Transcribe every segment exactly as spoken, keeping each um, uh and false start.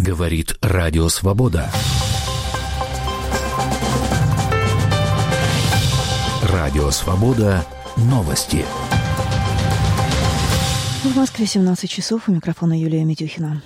Говорит Радио Свобода. Радио Свобода. Новости. В Москве семнадцать часов. У микрофона Юлия Митюхина.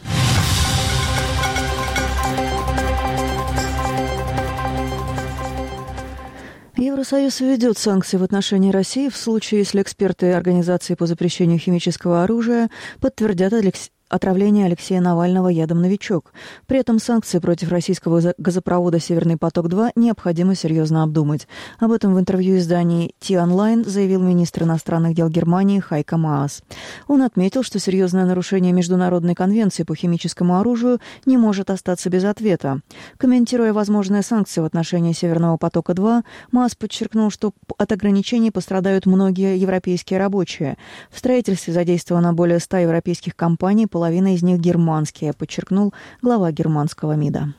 Евросоюз введет санкции в отношении России в случае, если эксперты Организации по запрещению химического оружия подтвердят отравление Алексея Навального ядом «Новичок». При этом санкции против российского газопровода «Северный поток-два» необходимо серьезно обдумать. Об этом в интервью издании T-Online заявил министр иностранных дел Германии Хайко Маас. Он отметил, что серьезное нарушение Международной конвенции по химическому оружию не может остаться без ответа. Комментируя возможные санкции в отношении «Северного потока-два», Маас подчеркнул, что от ограничений пострадают многие европейские рабочие. В строительстве задействовано более ста европейских компаний, половина из них германские, подчеркнул глава германского МИДа.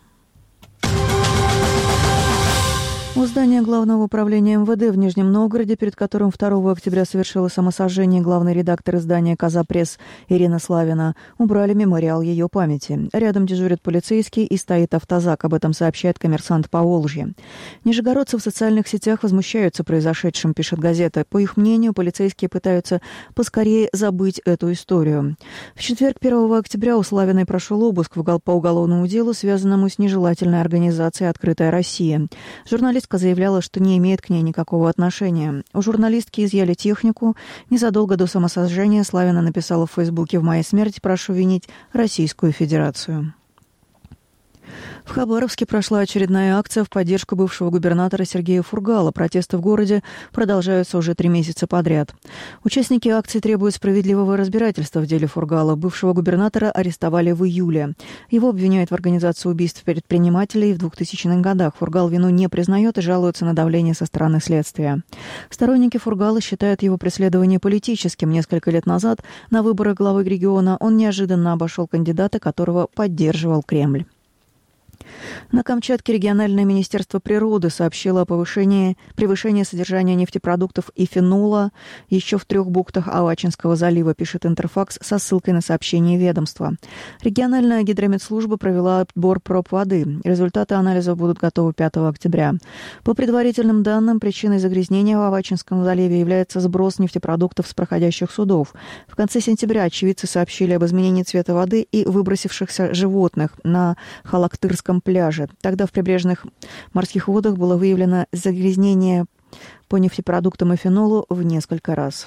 У здания Главного управления эм вэ дэ в Нижнем Новгороде, перед которым второго октября совершила самосожжение главный редактор издания «Коза Пресс» Ирина Славина, убрали мемориал ее памяти. Рядом дежурят полицейские и стоит автозак. Об этом сообщает «Коммерсант» Поволжья. Нижегородцы в социальных сетях возмущаются произошедшим, пишет газета. По их мнению, полицейские пытаются поскорее забыть эту историю. В четверг, первого октября, у Славиной прошел обыск по уголовному делу, связанному с нежелательной организацией «Открытая Россия». Журналист заявляла, что не имеет к ней никакого отношения. У журналистки изъяли технику. Незадолго до самосожжения Славина написала в Фейсбуке: «В моей смерти прошу винить Российскую Федерацию». В Хабаровске прошла очередная акция в поддержку бывшего губернатора Сергея Фургала. Протесты в городе продолжаются уже три месяца подряд. Участники акции требуют справедливого разбирательства в деле Фургала. Бывшего губернатора арестовали в июле. Его обвиняют в организации убийств предпринимателей в двухтысячных годах. Фургал вину не признает и жалуется на давление со стороны следствия. Сторонники Фургала считают его преследование политическим. Несколько лет назад на выборах главы региона он неожиданно обошел кандидата, которого поддерживал Кремль. На Камчатке региональное министерство природы сообщило о повышении, превышении содержания нефтепродуктов и фенола еще в трех бухтах Авачинского залива, пишет Интерфакс со ссылкой на сообщение ведомства. Региональная гидрометслужба провела отбор проб воды. Результаты анализов будут готовы пятого октября. По предварительным данным, причиной загрязнения в Авачинском заливе является сброс нефтепродуктов с проходящих судов. В конце сентября очевидцы сообщили об изменении цвета воды и выбросившихся животных на Халактырском пляже. Тогда в прибрежных морских водах было выявлено загрязнение по нефтепродуктам и фенолу в несколько раз.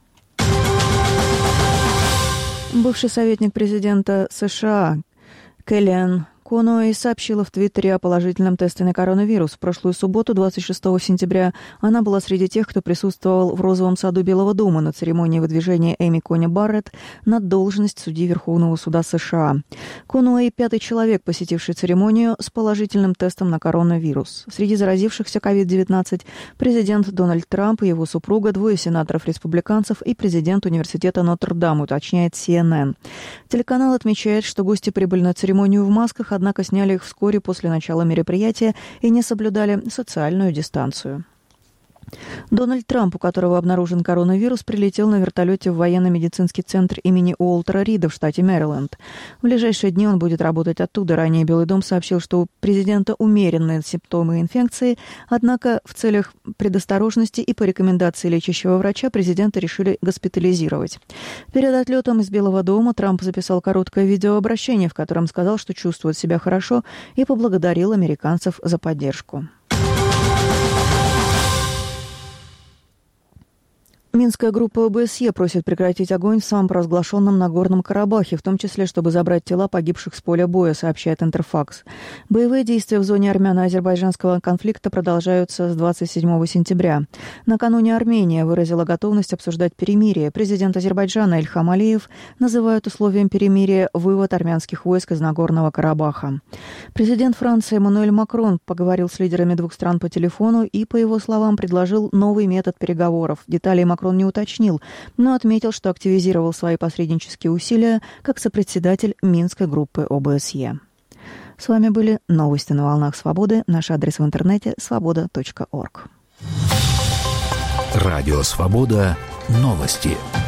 Бывший советник президента США Келлиан Конуэй сообщила в Твиттере о положительном тесте на коронавирус. В прошлую субботу, двадцать шестого сентября, она была среди тех, кто присутствовал в Розовом саду Белого дома на церемонии выдвижения Эми Кони Барретт на должность судьи Верховного суда США. Конуэй – пятый человек, посетивший церемонию с положительным тестом на коронавирус. Среди заразившихся ковид девятнадцать президент Дональд Трамп и его супруга, двое сенаторов-республиканцев и президент университета Нотр-Дам, уточняет си эн эн. Телеканал отмечает, что гости прибыли на церемонию в масках, однако сняли их вскоре после начала мероприятия и не соблюдали социальную дистанцию. Дональд Трамп, у которого обнаружен коронавирус, прилетел на вертолете в военно-медицинский центр имени Уолтера Рида в штате Мэриленд. В ближайшие дни он будет работать оттуда. Ранее Белый дом сообщил, что у президента умеренные симптомы инфекции, однако в целях предосторожности и по рекомендации лечащего врача президента решили госпитализировать. Перед отлетом из Белого дома Трамп записал короткое видеообращение, в котором сказал, что чувствует себя хорошо, и поблагодарил американцев за поддержку. Минская группа о бэ эс е просит прекратить огонь в самопровозглашенном Нагорном Карабахе, в том числе, чтобы забрать тела погибших с поля боя, сообщает Интерфакс. Боевые действия в зоне армяно-азербайджанского конфликта продолжаются с двадцать седьмого сентября. Накануне Армения выразила готовность обсуждать перемирие. Президент Азербайджана Ильхам Алиев называет условием перемирия вывод армянских войск из Нагорного Карабаха. Президент Франции Эммануэль Макрон поговорил с лидерами двух стран по телефону и, по его словам, предложил новый метод переговоров. Детали Макрон не уточнил, но отметил, что активизировал свои посреднические усилия как сопредседатель Минской группы о бэ эс е. С вами были новости на волнах Свободы. Наш адрес в интернете – свобода точка орг. Радио Свобода. Новости.